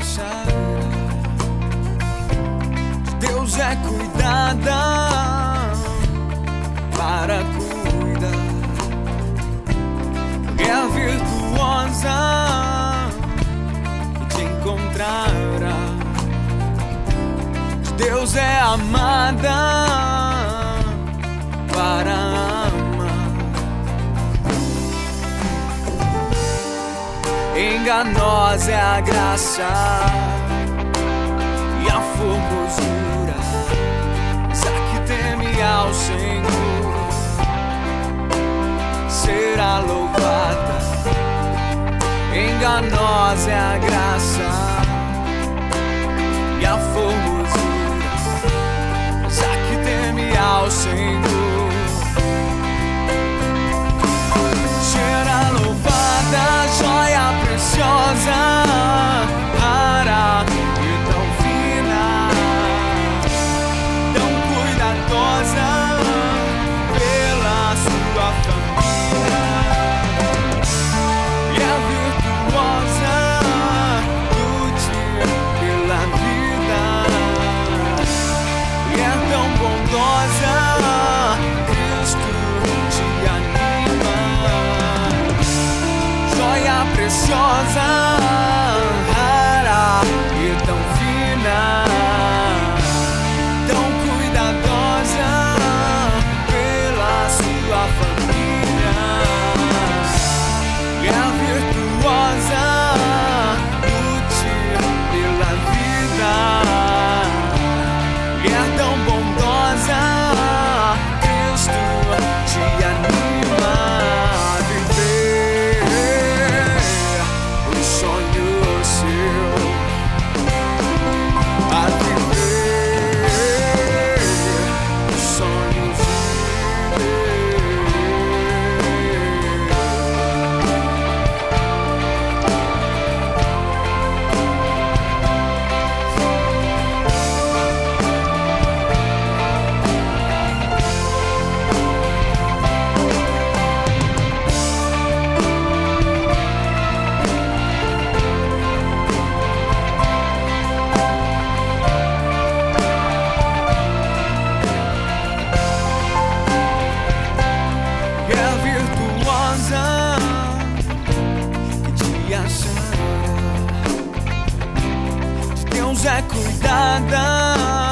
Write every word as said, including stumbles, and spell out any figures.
achar. De Deus é cuidada para cuidar. É virtuosa que te encontrará. De Deus é amada para amar. Enganosa é a graça e a formosura, mas a que teme ao Senhor será louvada. Enganosa é a graça e a formosura, mas a que teme ao Senhor será louvada. Joia preciosa, rara e tão fina, tão cuidadosa pela sua família. E é virtuosa, lute pela vida. E é tão bondosa, Cristo te anima. Joia preciosa, rara e tão fina, tão cuidadosa pela sua família. E é virtuosa, lute pela vida. E é tão bondosa, Cristo te anima a viver o sonho seu, a viver os sonhos de Deus. É virtuosa que te achará. De Deus é cuidada